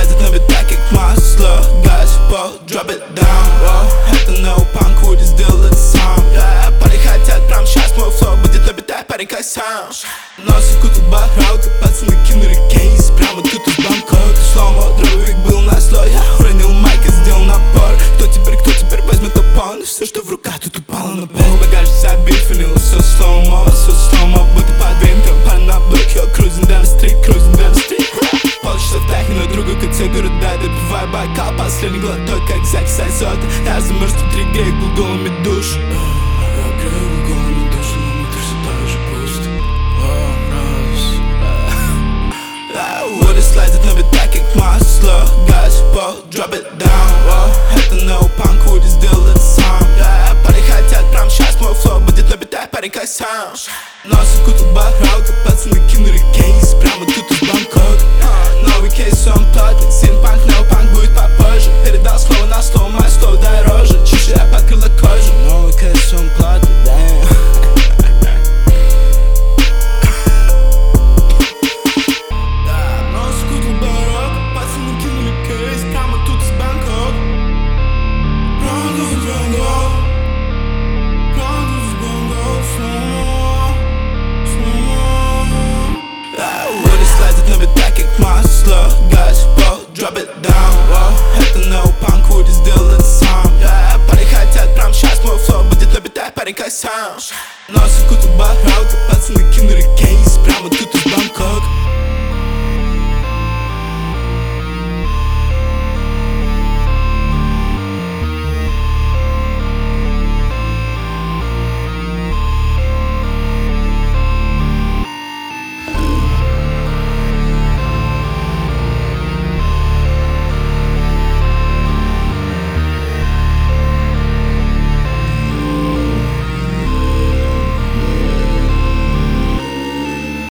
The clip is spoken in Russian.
слазит на бит так как масло. Газ в пол, drop it down. Это неопанк, худи сделал это сам. Парни хотят прям щас, мой флоу будет на битах, парень как сам. Носит куту баралка, пацаны кинули кейс прямо тут из Бангкока. Сломо, дробовик был на слой, я хранил майк и сделал напор. Кто теперь возьмет опон? И все, что в руках, тут упало на пол. Багаж забит, фанил, все сломо, будто под винтом. Парень на блок, я cruising down the street. Полчаса в тахе на другой конце города, добивай бокал, последний глоток, как Зак сосет. Я замерз внутри, грею голыми душ. Я грею голыми душ, но внутри все так же пусто. Воды слазит на бит так как масло. Газ в пол, drop it down. Это неопанк, худи сделал это сам. Парни хотят прям щас, мой флоу будет на битах, парень как сам. Носит куту баралка, пацаны кинули кейс прямо тут из Бангкока. Новый кейс, он платный, синпанк, неопанк будет попозже. Передал слово на слово, мое слово дороже. Чище я покрыла кожу. Новый кейс, он платный, damn. Носит куту баралка, пацаны кинули кейс прямо тут из Бангкока. Прямо тут из Бангкока. Прямо тут из Бангкока. Воды слазит на бит так как масло. Газ в пол, drop it down. Это неопанк, худи сделал это сам. Парни хотят прям щас, мой флоу будет на битах, парень как сам. Носит куту баралка, пацаны кинули кейс прямо тут